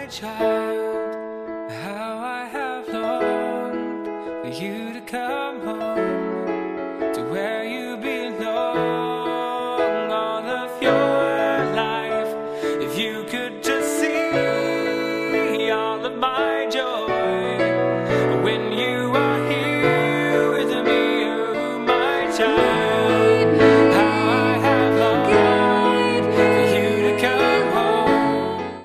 my child, how I have longed for you to come home to where you belong. All of your life, if you could just see all of my joy.